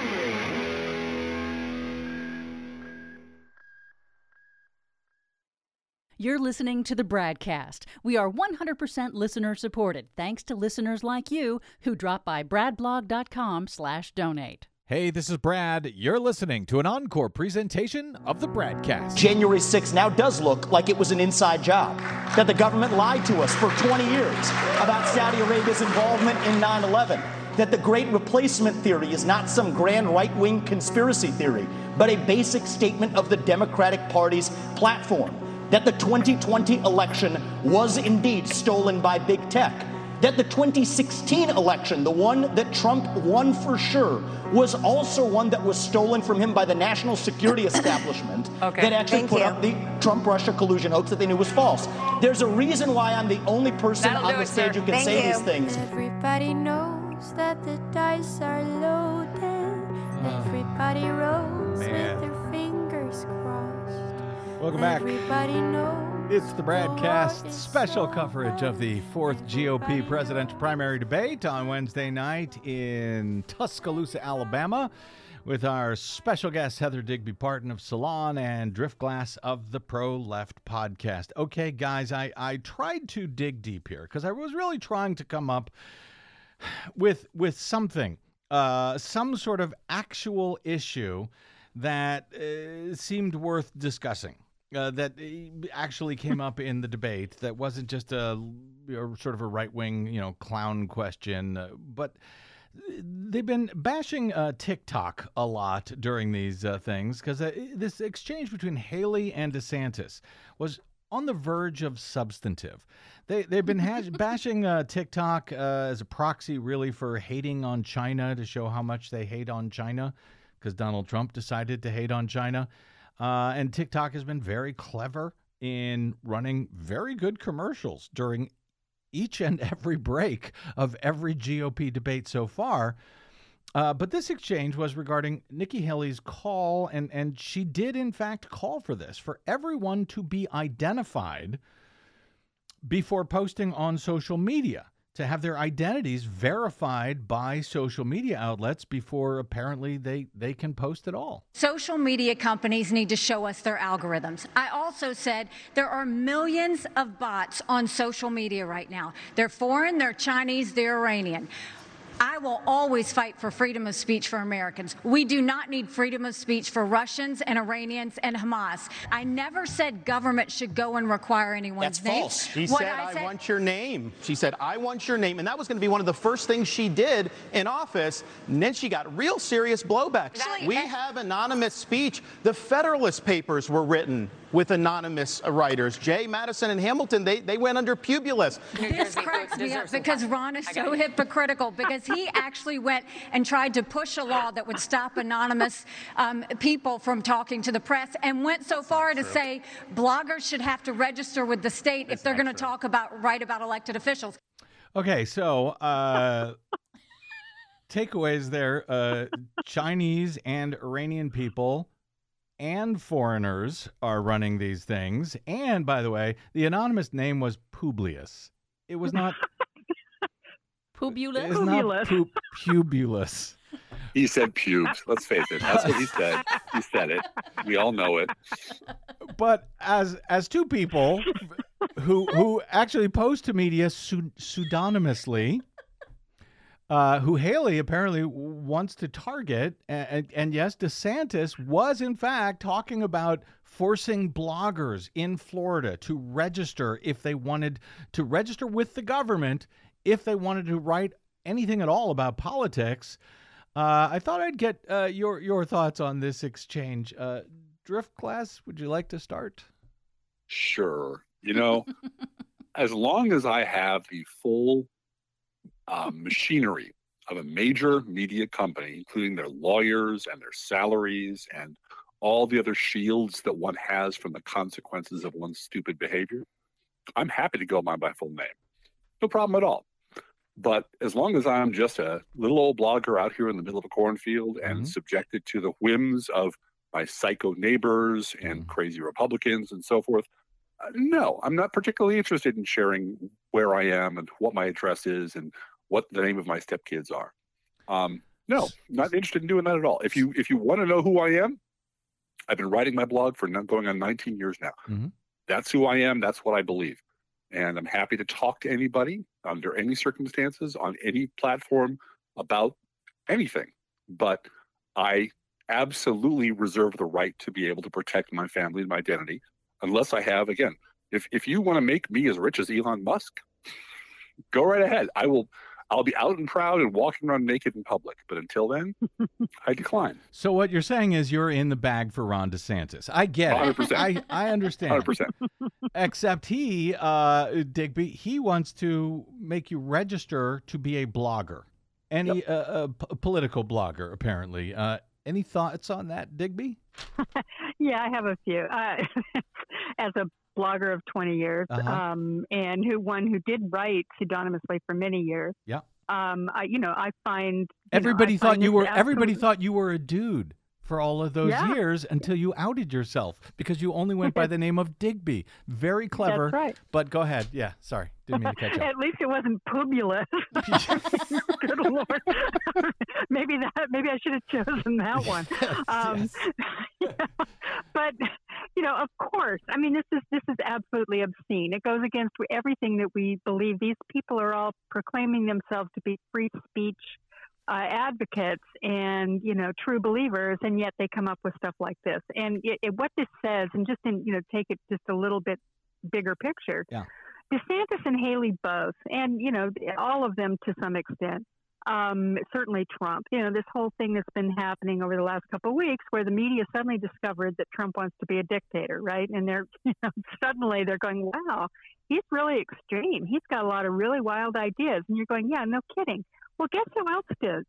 C: You're listening to the Bradcast. We are 100% listener supported, thanks to listeners like you who drop by bradblog.com/donate.
A: Hey, this is Brad. You're listening to an encore presentation of the Bradcast.
E: January 6th now does look like it was an inside job, that the government lied to us for 20 years about Saudi Arabia's involvement in 9/11, that the Great Replacement theory is not some grand right-wing conspiracy theory, but a basic statement of the Democratic Party's platform, that the 2020 election was indeed stolen by big tech, that the 2016 election, the one that Trump won for sure, was also one that was stolen from him by the national security establishment that actually put up the Trump-Russia collusion hoax that they knew was false. There's a reason why I'm the only person on the stage who can say these things.
K: Everybody knows that the dice are loaded. Everybody rolls with their fingers crossed.
A: Welcome back.
K: Everybody knows.
A: It's the Bradcast special coverage of the fourth GOP presidential primary debate on Wednesday night in Tuscaloosa, Alabama, with our special guest, Heather Digby Parton of Salon and Driftglass of the Pro-Left podcast. Okay, guys, I tried to dig deep here because I was really trying to come up with something, some sort of actual issue that seemed worth discussing. That actually came up in the debate that wasn't just a sort of a right-wing, clown question, but they've been bashing TikTok a lot during these things because this exchange between Haley and DeSantis was on the verge of substantive. They've been bashing TikTok as a proxy really for hating on China, to show how much they hate on China because Donald Trump decided to hate on China. And TikTok has been very clever in running very good commercials during each and every break of every GOP debate so far. But this exchange was regarding Nikki Haley's call, and she did, in fact, call for this, for everyone to be identified before posting on social media, to have their identities verified by social media outlets before apparently they can post at all.
L: Social media companies need to show us their algorithms. I also said there are millions of bots on social media right now. They're foreign, they're Chinese, they're Iranian. I will always fight for freedom of speech for Americans. We do not need freedom of speech for Russians and Iranians and Hamas. I never said government should go and require anyone's name.
G: That's false. She said, I want your name. She said, I want your name. And that was going to be one of the first things she did in office. And then she got real serious blowback. We have anonymous speech. The Federalist Papers were written with anonymous writers. Jay, Madison, and Hamilton, they went under Publius.
L: This cracks me up because Ron is so hypocritical, because he actually went and tried to push a law that would stop anonymous people from talking to the press, and went so far to say bloggers should have to register with the state if they're going to write about elected officials.
A: Okay, so takeaways there. Chinese and Iranian people and foreigners are running these things. And by the way, the anonymous name was Publius. It was not
C: Publius.
A: It's not Publius.
I: He said pubes. Let's face it. That's what he said. He said it. We all know it.
A: But as two people who actually post to media pseudonymously, who Haley apparently wants to target. And yes, DeSantis was, in fact, talking about forcing bloggers in Florida to register if they wanted to register with the government, if they wanted to write anything at all about politics. I thought I'd get your thoughts on this exchange. drift class? Would you like to start?
I: Sure. As long as I have the full machinery of a major media company, including their lawyers and their salaries and all the other shields that one has from the consequences of one's stupid behavior, I'm happy to go by my full name. No problem at all. But as long as I'm just a little old blogger out here in the middle of a cornfield and subjected to the whims of my psycho neighbors and crazy Republicans and so forth, no, I'm not particularly interested in sharing where I am and what my address is and what the name of my stepkids are. No, not interested in doing that at all. If you want to know who I am, I've been writing my blog for going on 19 years now. That's who I am. That's what I believe. And I'm happy to talk to anybody under any circumstances on any platform about anything. But I absolutely reserve the right to be able to protect my family and my identity, unless I have, again, if you want to make me as rich as Elon Musk, go right ahead. I'll be out and proud and walking around naked in public. But until then, I decline.
A: So what you're saying is you're in the bag for Ron DeSantis. I get
I: 100%.
A: it. I understand.
I: 100%.
A: Except Digby, he wants to make you register to be a blogger. A political blogger, apparently. Any thoughts on that, Digby?
J: Yeah, I have a few. As a blogger of 20 years, and who did write pseudonymously for many years.
A: Yeah.
J: I find
A: everybody thought you were a dude for all of those years until you outed yourself because you only went by the name of Digby. Very clever.
J: That's right.
A: But go ahead. Yeah, sorry. Didn't mean to catch up.
J: At least it wasn't Publius. Good Lord. Maybe I should have chosen that one.
A: Yes.
J: But of course, I mean, this is absolutely obscene. It goes against everything that we believe. These people are all proclaiming themselves to be free speech advocates and true believers, and yet they come up with stuff like this. And what this says, and just take it just a little bit bigger picture.
A: Yeah.
J: DeSantis and Haley both, and all of them to some extent. Certainly Trump. This whole thing that's been happening over the last couple of weeks, where the media suddenly discovered that Trump wants to be a dictator, right? And they're suddenly they're going, "Wow, he's really extreme. He's got a lot of really wild ideas." And you're going, "Yeah, no kidding." Well, guess who else did?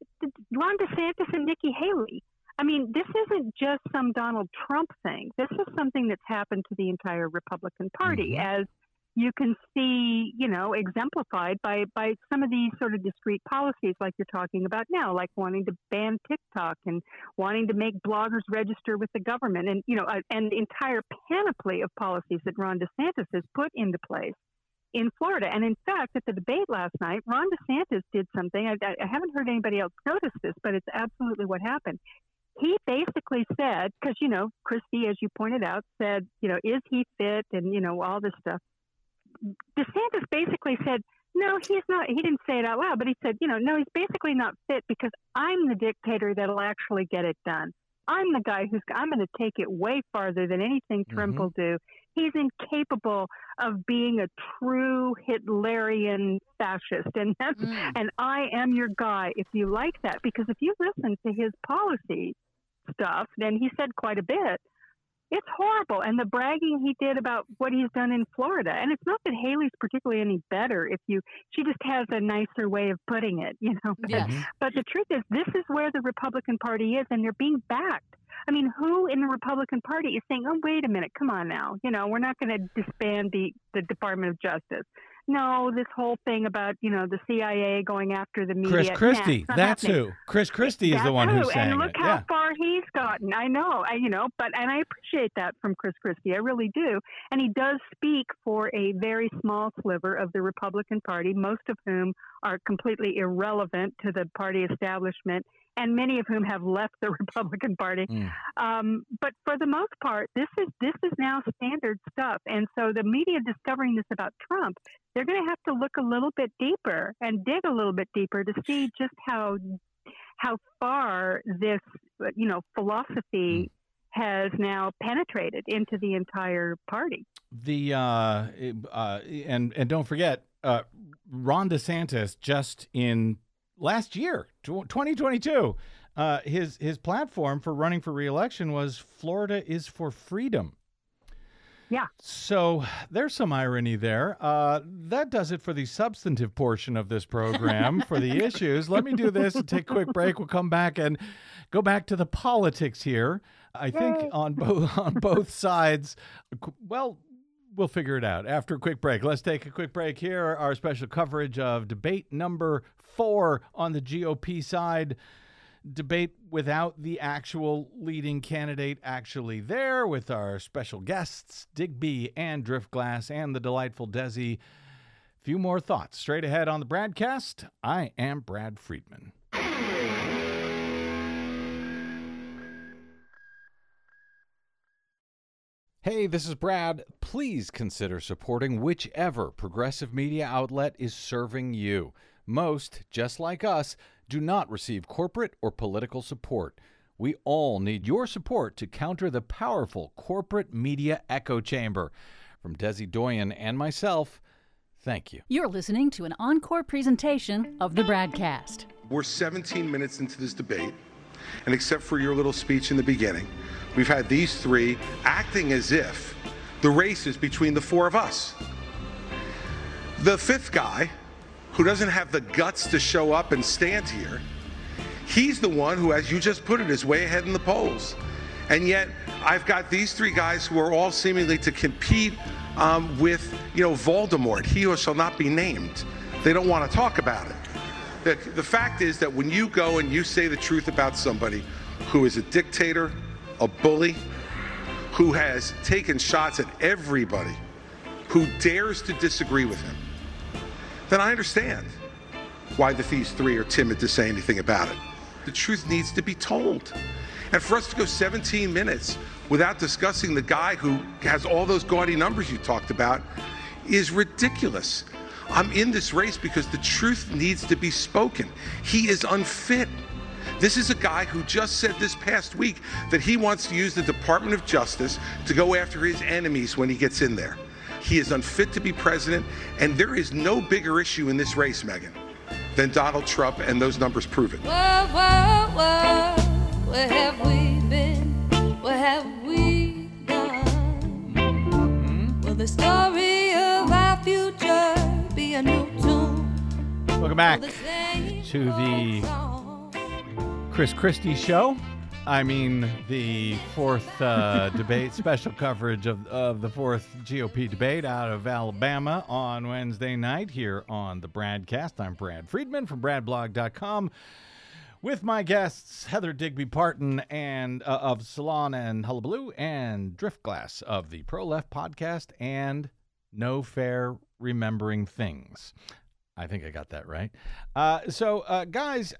J: Ron DeSantis and Nikki Haley. I mean, this isn't just some Donald Trump thing. This is something that's happened to the entire Republican Party, as you can see, exemplified by some of these sort of discrete policies like you're talking about now, like wanting to ban TikTok and wanting to make bloggers register with the government, and an entire panoply of policies that Ron DeSantis has put into place in Florida. And in fact, at the debate last night, Ron DeSantis did something. I haven't heard anybody else notice this, but it's absolutely what happened. He basically said, because, Christie, as you pointed out, said, is he fit and, all this stuff. DeSantis basically said, no, he's not. He didn't say it out loud, but he said, no, he's basically not fit because I'm the dictator that'll actually get it done. I'm the guy I'm going to take it way farther than anything Trump will do. He's incapable of being a true Hitlerian fascist. And and I am your guy if you like that. Because if you listen to his policy stuff, then he said quite a bit. It's horrible. And the bragging he did about what he's done in Florida. And it's not that Haley's particularly any better she just has a nicer way of putting it, But the truth is, this is where the Republican Party is, and they're being backed. I mean, who in the Republican Party is saying, oh, wait a minute, come on now. We're not going to disband the Department of Justice. No, this whole thing about, the CIA going after the media.
A: Chris Christie, that's happening. Who. Chris Christie is the one who's saying it.
J: And look how far he's gotten. I know, and I appreciate that from Chris Christie. I really do. And he does speak for a very small sliver of the Republican Party, most of whom are completely irrelevant to the party establishment, and many of whom have left the Republican Party. But for the most part, this is now standard stuff. And so the media discovering this about Trump, they're going to have to look a little bit deeper and dig a little bit deeper to see just how far this, philosophy has now penetrated into the entire party.
A: And don't forget, Ron DeSantis just in last year, 2022, his platform for running for re-election was Florida is for freedom.
J: Yeah.
A: So there's some irony there. That does it for the substantive portion of this program. For the issues, let me do this and take a quick break. We'll come back and go back to the politics here. I think on both sides, well, we'll figure it out after a quick break. Let's take a quick break here. Our special coverage of debate number 4 on the GOP side. Debate without the actual leading candidate actually there, with our special guests, Digby and Driftglass and the delightful Desi. Few more thoughts straight ahead on the Bradcast. I am Brad Friedman. Hey, this is Brad. Please consider supporting whichever progressive media outlet is serving you. Most, just like us, do not receive corporate or political support. We all need your support to counter the powerful corporate media echo chamber. From Desi Doyen and myself, thank you.
C: You're listening to an encore presentation of the Bradcast.
B: We're 17 minutes into this debate, and except for your little speech in the beginning, we've had these three acting as if the race is between the four of us. The fifth guy, who doesn't have the guts to show up and stand here, he's the one who, as you just put it, is way ahead in the polls. And yet, I've got these three guys who are all seemingly to compete with, Voldemort, he who shall not be named. They don't want to talk about it. The fact is that when you go and you say the truth about somebody who is a dictator, a bully, who has taken shots at everybody, who dares to disagree with him, then I understand why these three are timid to say anything about it. The truth needs to be told. And for us to go 17 minutes without discussing the guy who has all those gaudy numbers you talked about is ridiculous. I'm in this race because the truth needs to be spoken. He is unfit. This is a guy who just said this past week that he wants to use the Department of Justice to go after his enemies when he gets in there. He is unfit to be president, and there is no bigger issue in this race, Megan, than Donald Trump, and those numbers prove it.
M: Whoa, whoa, whoa. Where have we been? What have we done? Will the story of our future be a new tune?
A: Welcome back to the Chris Christie Show. I mean, the fourth debate, special coverage of the fourth GOP debate out of Alabama on Wednesday night here on the Bradcast. I'm Brad Friedman from BradBlog.com with my guests, Heather Digby Parton and of Salon and Hullabaloo, and Driftglass of the Pro Left Podcast and No Fair Remembering Things. I think I got that right. Guys,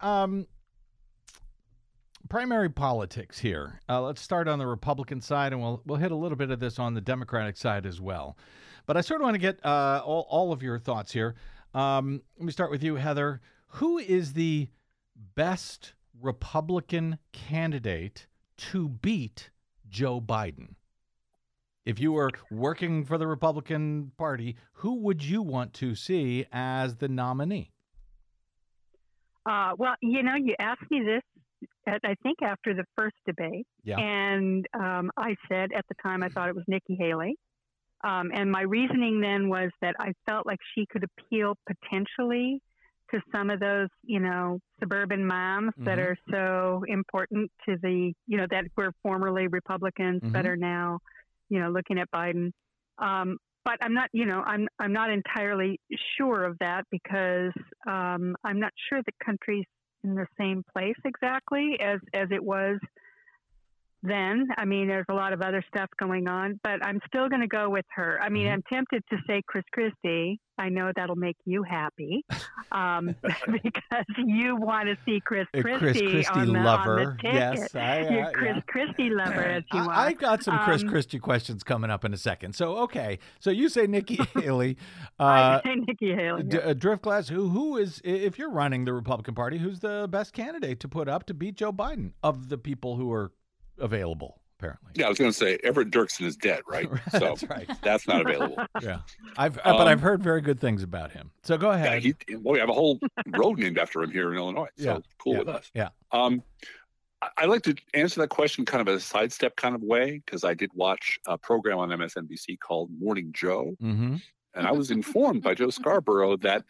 A: primary politics here. Let's start on the Republican side, and we'll hit a little bit of this on the Democratic side as well. But I sort of want to get all of your thoughts here. Let me start with you, Heather. Who is the best Republican candidate to beat Joe Biden? If you were working for the Republican Party, who would you want to see as the nominee?
J: Well, you asked me this, I think, after the first debate.
A: Yeah.
J: And I said at the time I thought it was Nikki Haley. And my reasoning then was that I felt like she could appeal potentially to some of those, suburban moms that are so important to the, that were formerly Republicans but are now, looking at Biden. But I'm not, I'm not entirely sure of that because I'm not sure the country's in the same place exactly as it was then. I mean, there's a lot of other stuff going on, but I'm still going to go with her. I mean, I'm tempted to say Chris Christie. I know that'll make you happy because you want to see Chris Christie on the ticket.
A: Yes,
J: you're Chris Christie lover, as you are.
A: I've got some Chris Christie questions coming up in a second. So, okay. So you say Nikki Haley.
J: I say Nikki Haley.
A: Driftglass, who is, if you're running the Republican Party, who's the best candidate to put up to beat Joe Biden of the people who are available, apparently?
I: Yeah, I was going to say Everett Dirksen is dead, right? So
A: that's right.
I: That's not available.
A: Yeah, but I've heard very good things about him. So go ahead.
I: Yeah, we have a whole road named after him here in Illinois. So cool with us.
A: Yeah.
I: I like to answer that question kind of a sidestep kind of way, because I did watch a program on MSNBC called Morning Joe.
A: Mm-hmm.
I: And I was informed by Joe Scarborough that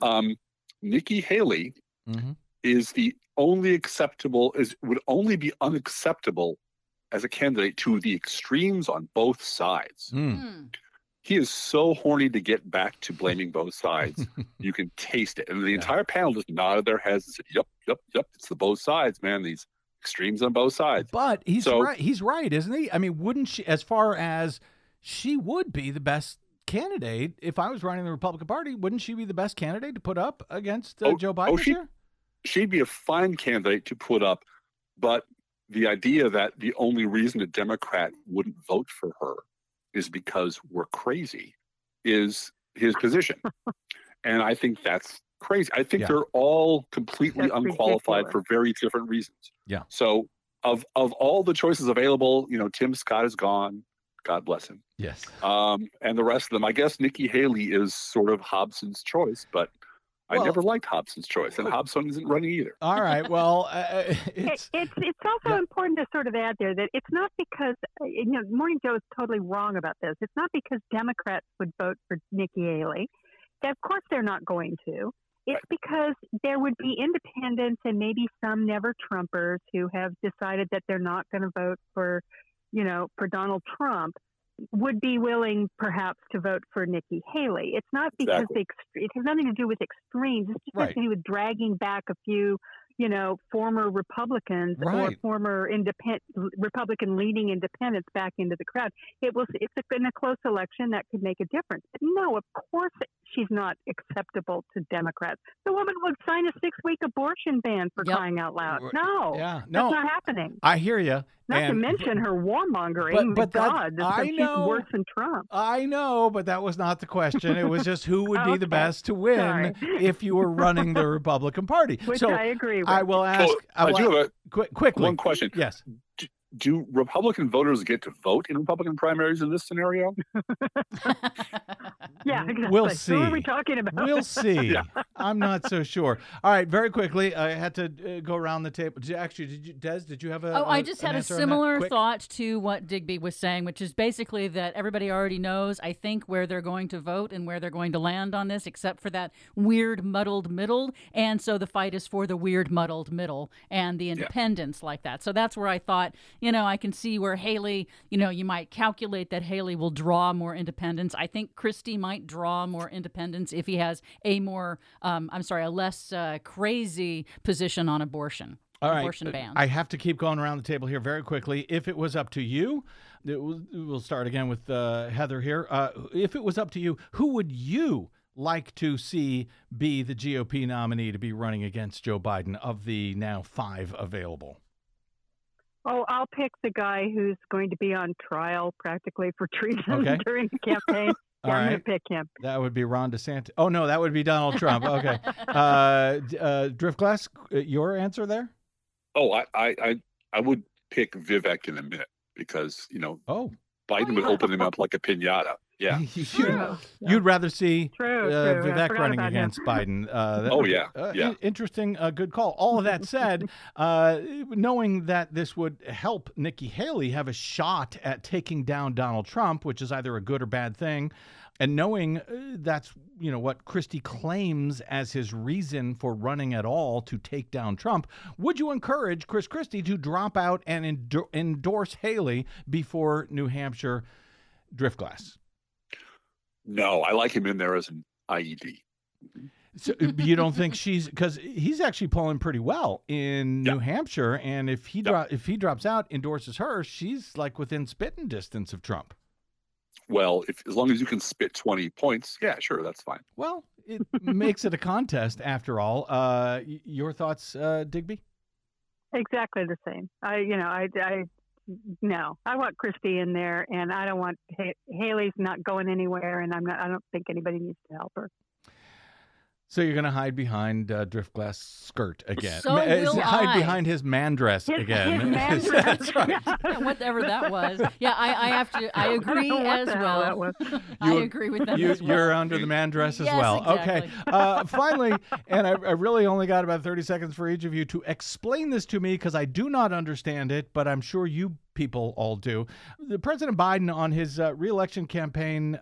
I: Nikki Haley is the only would only be unacceptable as a candidate to the extremes on both sides. He is so horny to get back to blaming both sides. You can taste it. And the entire panel just nodded their heads and said, yep. It's the both sides, man. These extremes on both sides.
A: But he's right. He's right, isn't he? I mean, wouldn't she, as far as she would be the best candidate, if I was running the Republican Party, wouldn't she be the best candidate to put up against Joe Biden this year?
I: She'd be a fine candidate to put up, but the idea that the only reason a Democrat wouldn't vote for her is because we're crazy is his position. And I think that's crazy. I think they're all completely unqualified for very different reasons.
A: Yeah.
I: So of all the choices available, Tim Scott is gone. God bless him.
A: Yes.
I: And the rest of them, I guess Nikki Haley is sort of Hobson's choice, but I never liked Hobson's choice, and Hobson isn't running either.
A: All right. Well,
J: it's also important to sort of add there that it's not because Morning Joe is totally wrong about this. It's not because Democrats would vote for Nikki Haley. Of course, they're not going to. It's because there would be independents and maybe some never Trumpers who have decided that they're not going to vote for Donald Trump, would be willing perhaps to vote for Nikki Haley. It's not because it has nothing to do with extremes. It's just has to do with dragging back a few, former Republicans or former Republican leading independents back into the crowd. It's in a close election that could make a difference. But no, of course she's not acceptable to Democrats. The woman would sign a 6-week abortion ban for crying out loud. No, that's not happening.
A: I hear you.
J: Not to mention her warmongering.
A: But
J: she's worse than Trump.
A: I know, but that was not the question. It was just who would be the best to win if you were running the Republican Party.
J: Which I agree with.
A: I will ask.
I: I do have
A: quickly
I: one question.
A: Yes.
I: Do Republican voters get to vote in Republican primaries in this scenario?
J: Yeah, exactly.
A: We'll see.
J: Who are we talking about?
A: We'll see. I'm not so sure. All right, very quickly, I had to go around the table. Des, did you have a
C: I just had a similar
A: Quick.
C: thought to what Digby was saying, which is basically that everybody already knows, I think, where they're going to vote and where they're going to land on this, except for that weird muddled middle. And so the fight is for the weird muddled middle and the independents like that. So that's where I thought, I can see where Haley, you might calculate that Haley will draw more independents. I think Christie might draw more independents if he has a less crazy position on abortion.
A: All right.
C: Abortion ban.
A: I have to keep going around the table here very quickly. If it was up to you, we'll start again with Heather here. If it was up to you, who would you like to see be the GOP nominee to be running against Joe Biden of the now 5 available?
J: Oh, I'll pick the guy who's going to be on trial practically for treason during the campaign. I'm going to pick him.
A: That would be Ron DeSantis. Oh, no, that would be Donald Trump. Okay. Driftglass, your answer there?
I: Oh, I would pick Vivek in a minute because, Biden would open him up like a piñata. Yeah.
A: You'd rather see Vivek running
J: against
A: Biden. Interesting. Good call. All of that said, knowing that this would help Nikki Haley have a shot at taking down Donald Trump, which is either a good or bad thing, and knowing that's what Christie claims as his reason for running at all to take down Trump, would you encourage Chris Christie to drop out and endorse Haley before New Hampshire? Driftglass.
I: No, I like him in there as an IED.
A: So you don't think because he's actually polling pretty well in New Hampshire, and if he drops out, endorses her, she's like within spitting distance of Trump.
I: Well, as long as you can spit 20 points, yeah, sure, that's fine.
A: Well, it makes it a contest after all. Your thoughts, Digby?
J: Exactly the same. No, I want Christie in there, and I don't want Haley's not going anywhere, and I don't think anybody needs to help her.
A: So you're going to hide behind Driftglass' skirt again.
C: So will
A: hide
C: I.
A: behind his man dress again.
J: His man dress.
A: That's right.
C: Yeah, whatever that was. Yeah, I have to. I agree as well. I agree with that. As well.
A: You're under the man dress as
C: Yes,
A: well.
C: exactly.
A: Okay. Finally, and I really only got about 30 seconds for each of you to explain this to me because I do not understand it, but I'm sure you people all do. President Biden on his re-election campaign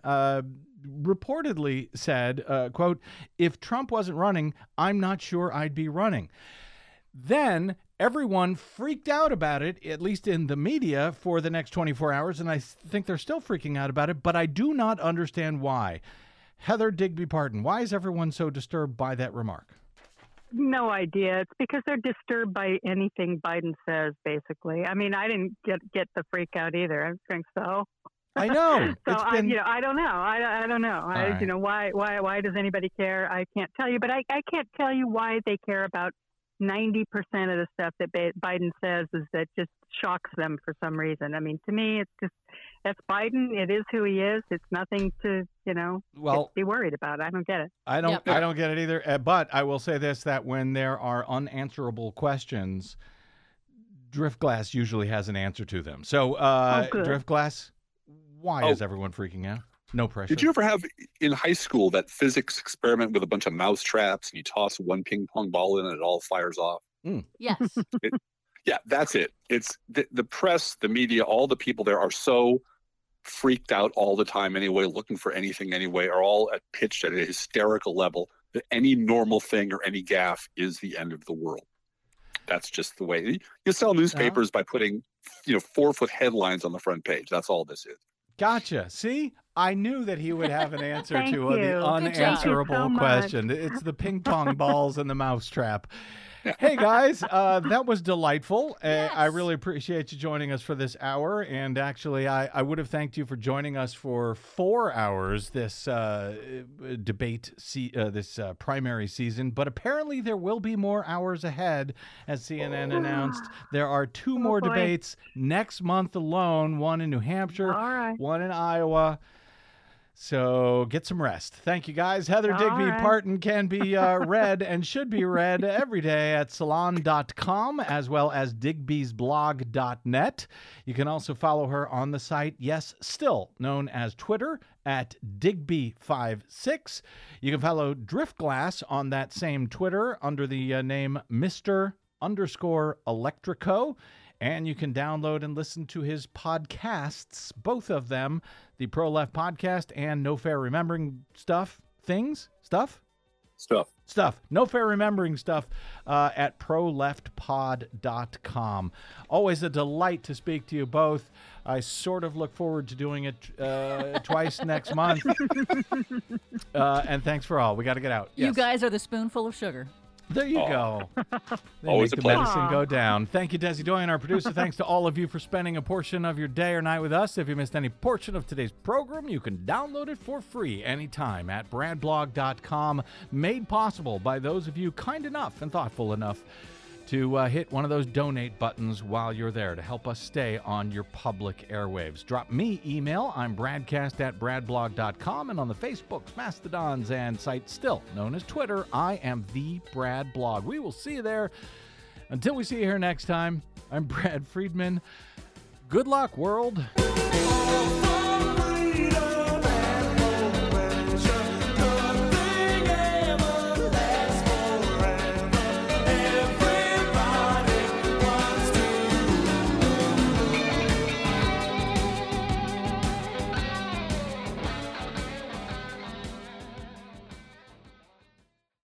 A: reportedly said, quote, "If Trump wasn't running, I'm not sure I'd be running." Then everyone freaked out about it, at least in the media, for the next 24 hours, and I think they're still freaking out about it, but I do not understand why. Heather Digby Parton, why is everyone so disturbed by that remark?
J: No idea. It's because they're disturbed by anything Biden says, basically. I mean, I didn't get the freak out either. I think so.
A: I know.
J: So I don't know. I don't know.
A: Right.
J: Why does anybody care? I can't tell you, but I can't tell you why they care about 90% of the stuff that Biden says is that just shocks them for some reason. I mean, to me, it's just, that's Biden. It is who he is. It's nothing to, be worried about. I don't get it.
A: I don't get it either. But I will say this, that when there are unanswerable questions, Driftglass usually has an answer to them. So, Driftglass, why is everyone freaking out? No pressure.
I: Did you ever have in high school that physics experiment with a bunch of mouse traps and you toss one ping pong ball in and it all fires off?
C: Yes.
I: Yeah, that's it. It's the press, the media, all the people there are so freaked out all the time anyway, looking for anything anyway, are all pitched at a hysterical level that any normal thing or any gaffe is the end of the world. That's just the way. You sell newspapers by putting 4-foot headlines on the front page. That's all this is.
A: Gotcha. See? I knew that he would have an answer
J: Thank
A: to
J: you.
A: the unanswerable question. It's the ping pong balls and the mousetrap. Hey, guys, that was delightful.
C: Yes.
A: I really appreciate you joining us for this hour. And actually, I would have thanked you for joining us for 4 hours this debate, this primary season. But apparently there will be more hours ahead, as CNN announced. There are 2 more debates next month alone, one in New Hampshire, one in Iowa. So get some rest. Thank you, guys. Heather Digby Parton can be read and should be read every day at salon.com as well as digbysblog.net. You can also follow her on the site, yes, still known as Twitter, at Digby56. You can follow Driftglass on that same Twitter under the name Mr_Electrico. And you can download and listen to his podcasts, both of them, the Pro Left Podcast and No Fair Remembering Stuff. No Fair Remembering Stuff at proleftpod.com. Always a delight to speak to you both. I sort of look forward to doing it twice next month. And thanks for all. We got to get out.
C: You
A: Yes.
C: guys are the spoonful of sugar.
A: There you go. They
I: Always
A: make
I: a
A: the
I: pleasure.
A: medicine go down. Thank you, Desi Doyen, our producer. Thanks to all of you for spending a portion of your day or night with us. If you missed any portion of today's program, you can download it for free anytime at bradblog.com. Made possible by those of you kind enough and thoughtful enough to hit one of those donate buttons while you're there to help us stay on your public airwaves. Drop me email. I'm bradcast@bradblog.com. And on the Facebooks, Mastodons, and site still known as Twitter, I am the Brad Blog. We will see you there. Until we see you here next time, I'm Brad Friedman. Good luck, world.
D: Freedom.